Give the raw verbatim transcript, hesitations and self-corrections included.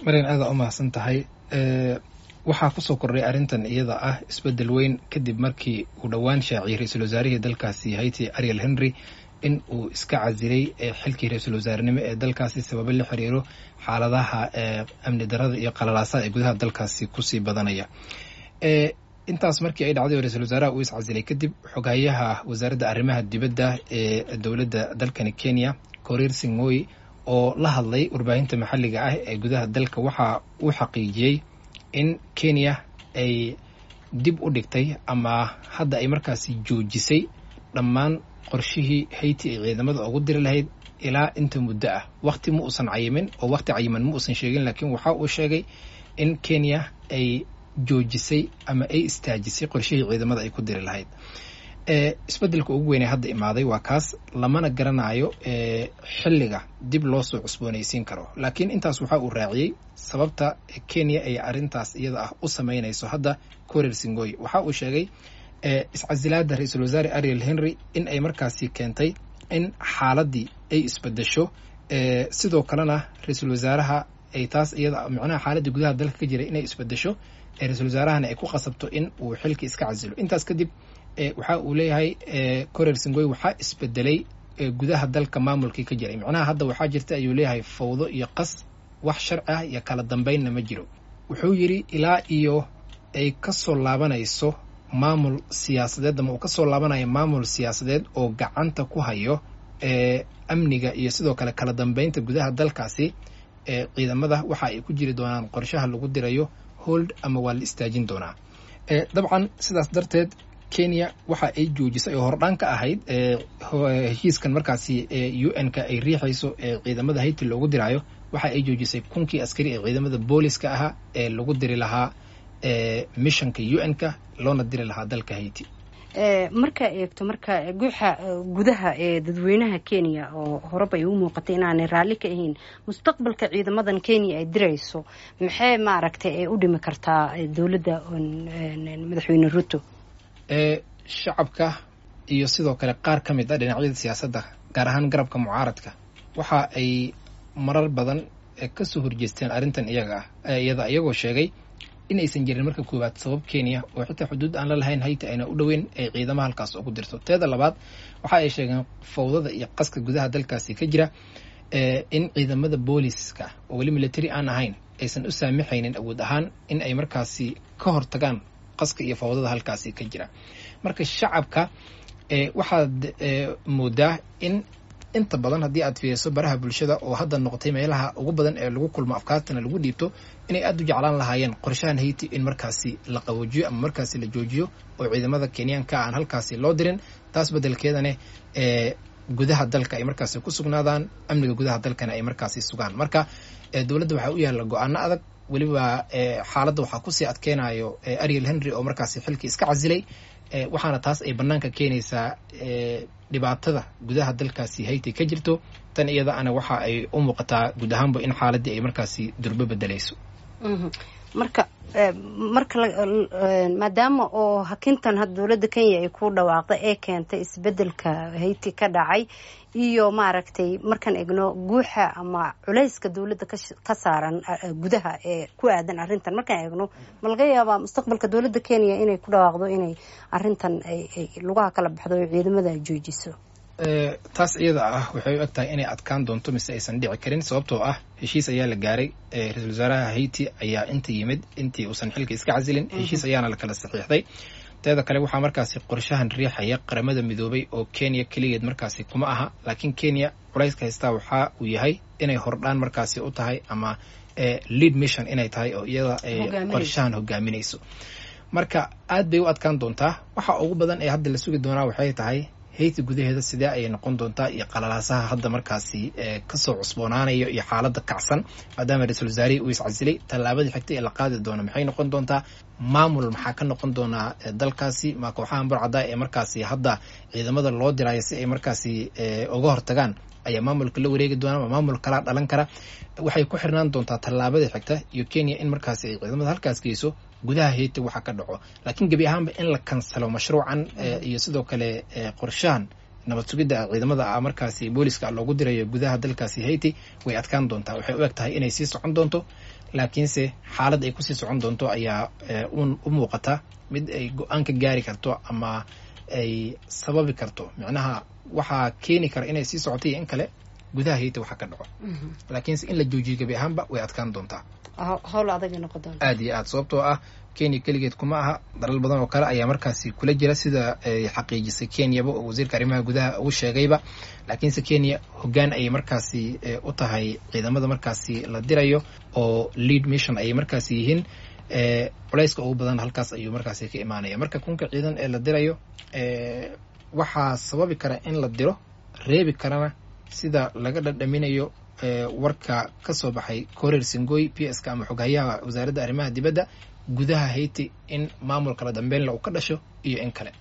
mareen aad u mahadsan tahay. ee waxaa ku soo kordhay arrintan iyada ah isbedel weyn kadib markii uu dhowaan shaaciyay ra'iisul wasaarihii dalkaasi Haiti Ariel Henry in uu iska casilay xilkii ra'iisul wasaarenimo ee dalkaasi sabab la xiriiro xaaladaha amni darrada iyo qalalaasaha ee gudaha dalkaasi ku sii badanaya. ee intaas markii ay dhacday ra'iisul wasaaraha uu is casilay kadib xogayaha wasaaradda arrimaha dibadda ee dowladda dalkani Kenya Korir Sing'oei oo la hadlay warbaahinta maxalliga ah ee gudaha dalka waxa uu xaqiijiyay in Kenya ay dib u dhigtay ama hadda ay markaasi joojisay dhammaan qorshihii Haiti ay ciidamada ugu diri lahayd ilaa inta muddo ah. waqti ma uusan cayimin oo waqti cayiman ma uusan sheegin, laakiin waxa uu sheegay in Kenya ay joojisay ama ay istaajisay qorshihii ciidamada ay ku diri lahayd. ee isbedelka ugu weyn ee hadda imaaday waa kaas, lamana garanayo ee xilliga dib loo soo cusboonaysiin karo. laakiin intaas waxa uu raaciyay sababta Kenya ay arrintaas iyada ah u sameynayso. hadda Korir Sing'oei waxa uu sheegay ee iscasilaadda ra'iisul wasaare Ariel Henry in ay markaasi keentay in xaaladii ay isbedesho, ee sidoo kalena ra'iisul wasaaraha ay taas iyada macnaha xaaladii gudaha dalka ka jiray inay isbedesho, ee ra'iisul wasaarahana ay ku qasabto in uu xilki iska casilo. intaas kadib ee waxa uu leeyahay ee Korir Sing'oei waxa isbedelay gudaha dalka maamulkii ka jiray. macnaha hadda waxa jirta ayuu leeyahay fawdo iyo qas, wax sharci ah iyo kala dambeyn ma jiro. wuxuu yiri ilaa iyo ay ka soo laabanayso maamul siyaasadeed ama uu ka soo laabanayo maamul siyaasadeed oo gacanta ku hayo ee amniga iyo sidoo kale kala dambeynta gudaha dalkaasi, ee ciidamada waxa ay ku jiri doonaan qorshaha lagu dirayo hold ama waa la istaajin doonaa. ee dabcan sidaas darteed Kenya waxa ay joojisay oo hordhaan ka ahayd ee heshiiskan markaasi ee U N-ka ay riixayso ee ciidamada Haiti loogu dirayo. waxa ay joojisay kunkii askari ee ciidamada booliska ahaa ee lagu diri lahaa ee missionka U N-ka loona diri lahaa dalka Haiti. ee marka eegto marka guuxa gudaha ee dadweynaha Kenya oo horeba ay u muuqatay inaanay raalli ka ahayn mustaqbalka ciidamadan Kenya ay dirayso, maxay maaragtay ay u dhimi kartaa dawladda madaxweyne Ruto? ee shacabka iyo sidoo kale qaar ka mid ah dhinacyada siyaasadda gaar ahaan garabka mucaaradka waxa ay marar badan ka soo horjeesteen arrintan iyaga ah iyada iyagoo sheegay in aysan jirin marka koowaad sabab Kenya oo xitaa xuduud aan la lahayn Haiti ayna u dhaweyn ay ciidamada halkaas ugu dirto. teeda labaad waxa ay sheegeen fawdada iyo qaska gudaha dalkaasi ka jira, ee in ciidamada booliska oo wali military aan ahayn aysan u saamaxaynin awood ahaan in ay markaasi ka hortagaan qaska iyo fawdada halkaasi ka jira. marka shacabka ee waxaad moodaa in inta badan haddii aad fiiriso baraha bulshada oo hadda noqotay meelaha ugu badan ee lagu kulmo afkaartana lagu dhiibto, inay aad u jeclaan lahaayeen qorshahan Haiti in markaasi la qaboojiyo ama markaasi la joojiyo oo ciidamada Kenyaanka aan halkaasi loo dirin. taas bedelkeedana ee gudaha dalka ay markaasi ku sugnaadaan, amniga gudaha dalkana ay markaasi sugaan. marka dowladda waxa u yaala go'aano adag, waliba xaaladda waxa ku sii adkeenayo Ariel Henry oo markaasi xilkii iska casilay, waxaana taas ay banaanka keenaysaa dhibaatada gudaha dalkaasi Haiti ka jirto. tan iyada ana waxa ay u muuqataa guud ahaanba in xaaladii ay markaasi durba bedelayso. marka marka maadaama oo hakintan had dawladda Kenya ay ku dhawaaqday ee keentay isbedelka Haiti ka dhacay iyo maaragtay markan egno guuxa ama culayska dawladda ka saaran gudaha ee ku aadan arrintan, markan egno ma laga yaabaa mustaqbalka dawladda Kenya inay ku dhawaaqdo inay arrintan ay lugaha kala baxdo oo ciidamada ay joojiso? ee taas iyada ah waxay u egtahay inay adkaan doonto mise aysan dhici karin, sababtoo ah heshiis ayaa la gaaray. ee ra'iisul wasaaraha Haiti ayaa inta yimid intii uusan xilka iska casilin, heshiis ayaana la kala saxiixday. teeda kale waxaa markaasi qorshahan riixaya qaramada midoobay oo Kenya kaligeed markaasi kuma aha, laakiin Kenya culayska haystaa waxa uu yahay inay hordhaan markaasi u tahay ama ee lead mission inay tahay oo iyada ay qorshahan hogaaminayso. marka aad bay u adkaan doontaa. waxa ugu badan ee hadda la sugi doonaa waxay tahay Haiti gudaheeda sidee ay noqon doontaa iyo qalalaasaha hadda markaasi ee ka soo cusboonaanayo iyo xaaladda kacsan maadaama ra'iisul wasaarihi uu is casilay. tallaabada xigtay ee la qaadi doono maxay noqon doontaa? maamul maxaa ka noqon doonaa dalkaasi? ma kooxahan burcada ee markaasi hadda ciidamada loo dirayo si ay markaasi uga hortagaan ayaa maamulka la wareegi doona ama maamul kala dhalan kara? waxay ku xirnaan doontaa tallaabada xigta iyo Kenya in markaasi ay ciidamada halkaas geyso gudaha Haiti waxa ka dhaco. laakiin gabi ahaanba in la kansalo mashruucan iyo sidoo kale qorshahan nabad sugidda ciidamada markaasi booliska loogu dirayo gudaha dalkaasi Haiti way adkaan doontaa. waxay u egtahay inay sii socon doonto, laakiinse xaalad ay kusii socon doonto ayaa u muuqata mid ay go-aan ka gaari karto ama ay sababi karto. macnaha waxaa keeni kara inay sii socotay iyo in kale gudaha Haiti waxa ka dhaco, laakiinse in la joojiyo gabi ahaanba way adkaan doontaa, hawl adag noqon doonta aad iyo aad, sababtoo ah Kenya keligeed kuma aha, dalal badan oo kale ayaa markaasi kula jira sida ay xaqiijisay Kenyaba oo wasiirka arrimaha gudaha uu sheegayba. laakiinse Kenya hoggaan ayay markaasi u tahay ciidamada markaasi la dirayo oo lead mission ayay markaasi yihiin. culayska ugu badan halkaas ayuu markaasi ka imaanaya. marka kunka ciidan ee la dirayo waxaa sababi kara in la diro, reebi karana sida laga dhadhaminayo warka ka soo baxay Korir Singoy P S ka ama xoghayaha wasaaradda arrimaha dibadda gudaha Haiti in maamul kala dambeyn la u ka dhasho iyo in kale.